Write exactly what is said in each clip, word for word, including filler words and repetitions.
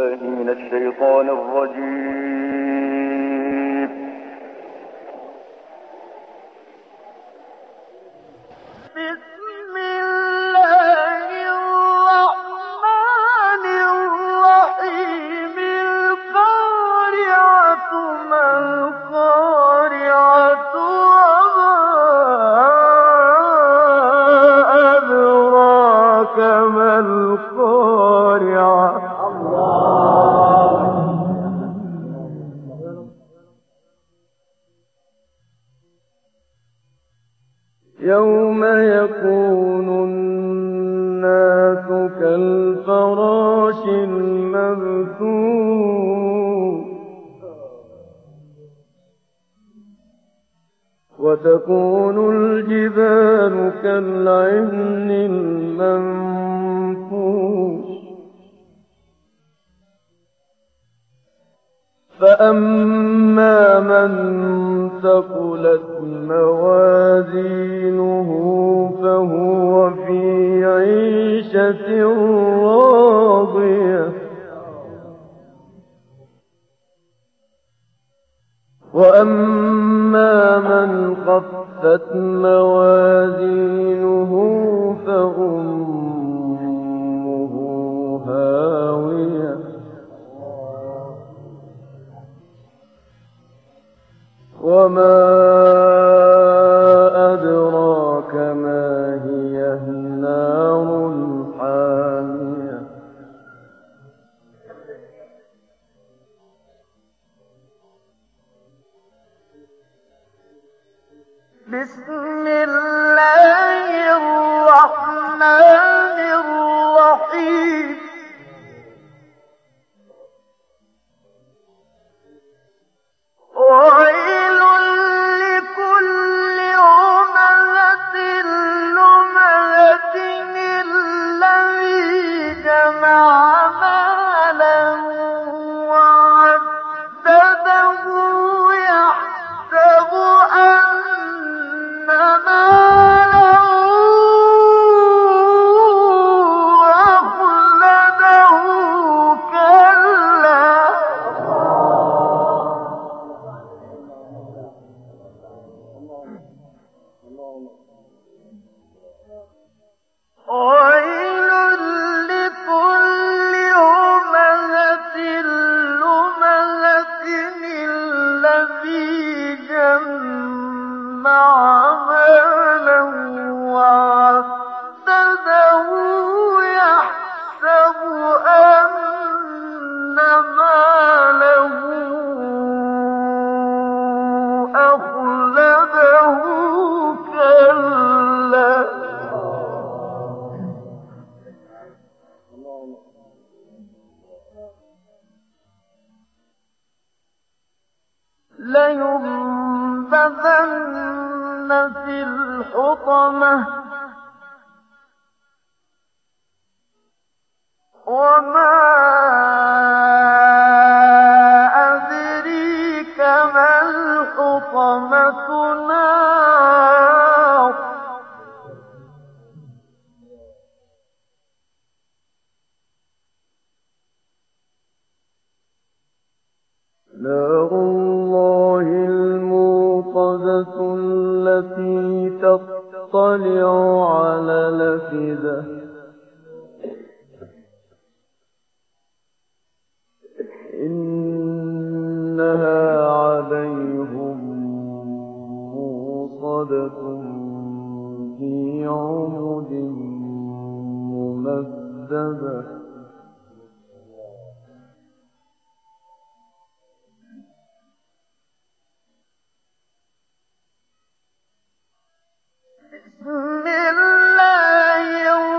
بالله من الشيطان الرجيم. بسم الله الرحمن الرحيم. القارعة ما القارعة وما أدراك ما القارعة. يوم يكون الناس كالفراش المبثوث وتكون الجبال كالعهن المنفوش فأما من ثقلت موازينه فهو في عيشة راضية وأما من خفت موازينه فأمه هاوية وما أدراك ما هي نار حامية. بسم الله الرحمن الرحيم. ويل لكل همزة لمزة الذي جمع مالا وعدده يحسب أن ماله أخلده كلا ويل لكل همزة لمزة الذي جمع مالا وعدده يحسب أن ماله أخلده كلا لينبذن في الحطمة وما أدريك ما الحطمة نار نار الله الموقدة التي تطلع على الأفئدة إنها عليهم موصدة في عمد ممددة بسم الله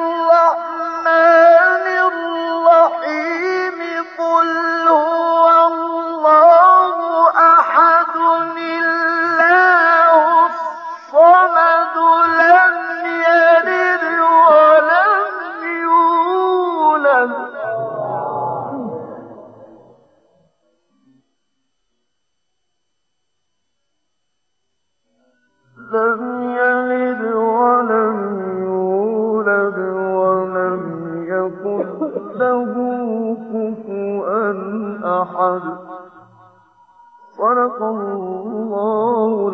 الرحمن الرحيم. قل هو الله أحد الله الصمد لم يلد ولم يولد لم يلد ولم يولد ولم يكن له كفوا أحد. صدق الله